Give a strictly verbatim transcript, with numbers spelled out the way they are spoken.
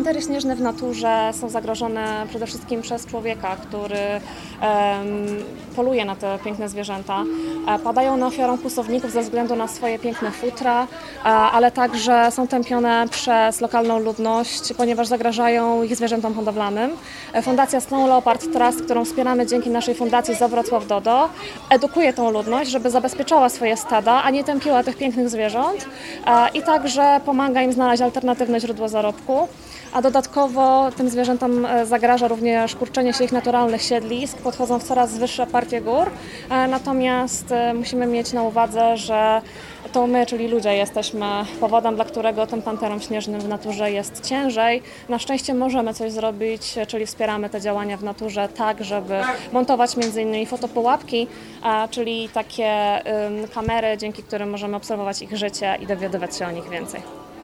Pantery śnieżne w naturze są zagrożone przede wszystkim przez człowieka, który um, poluje na te piękne zwierzęta. Padają one ofiarą kłusowników ze względu na swoje piękne futra, ale także są tępione przez lokalną ludność, ponieważ zagrażają ich zwierzętom hodowlanym. Fundacja Snow Leopard Trust, którą wspieramy dzięki naszej fundacji Zoo Wrocław Dodo, edukuje tą ludność, żeby zabezpieczała swoje stada, a nie tępiła tych pięknych zwierząt i także pomaga im znaleźć alternatywne źródło zarobku. A dodatkowo tym zwierzętom zagraża również kurczenie się ich naturalnych siedlisk, podchodzą w coraz wyższe partie gór, natomiast musimy mieć na uwadze, że to my, czyli ludzie, jesteśmy powodem, dla którego tym panterom śnieżnym w naturze jest ciężej. Na szczęście możemy coś zrobić, czyli wspieramy te działania w naturze tak, żeby montować między innymi fotopułapki, czyli takie kamery, dzięki którym możemy obserwować ich życie i dowiadywać się o nich więcej.